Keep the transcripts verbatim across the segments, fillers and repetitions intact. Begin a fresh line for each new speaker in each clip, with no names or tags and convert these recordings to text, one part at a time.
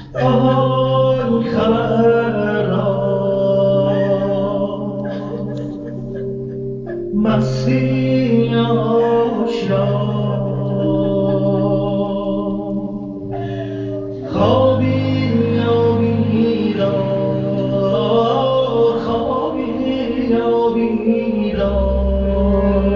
آن خبر را مستی آشیان خوابی یا بیدار خوابی یا بیدار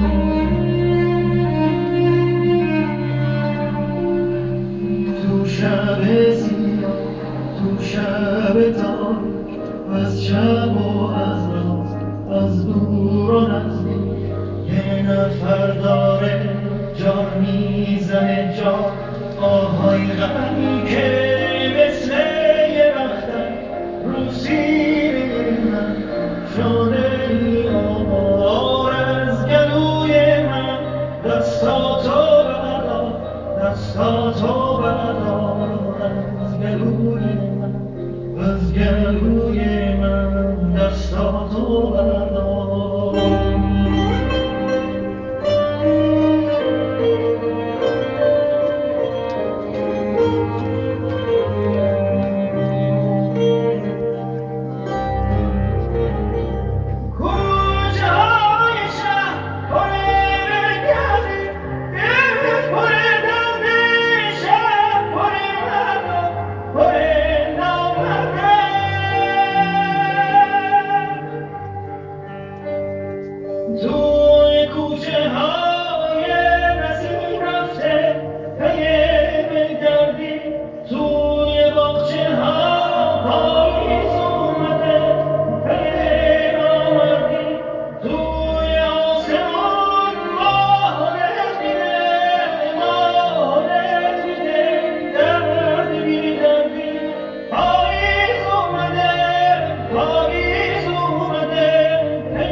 تو شب سیاه تو شب تاریک از شب و از راز از دور و نزدیک یه نفر داره جان میزنه جان آهای غمی که مثل یه بختک رو سینه من شده ای آمار از گلوی من دستاتو بردار دستاتو بردار از گلوی من از گلوی من دستاتو بردار توی کوچه های نسیم رفته پی دردی توی باغچه ها پاییز اومده پی نامردی توی آسمون ماهت میده ماهت میده درد بی دردی پاییز اومده پاییز اومده پی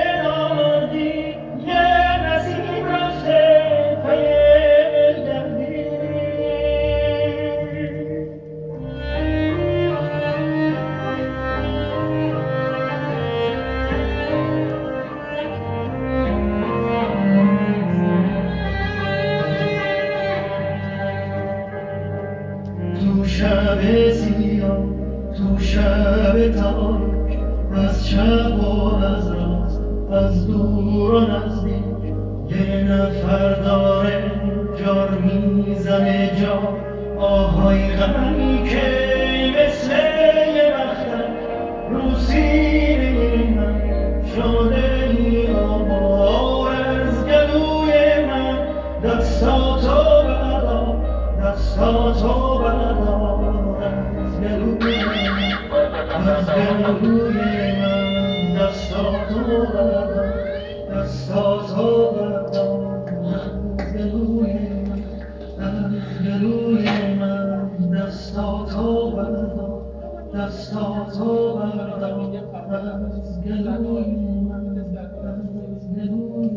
تو شب سیاه تو شب تاریک از شب و از راز از دور و نزدیک یه نفر داره جار میزنه جا آهای غمی که مثل یه بختک رو سینه من شده ای آمار از گلوی من دستاتو بردار دستاتو بردار از گلوی من از گلوی من دستاتو بردار دستاتو بردار از گلوی من از گلوی من دستاتو بردار دستاتو بردار از گلوی من از گلوی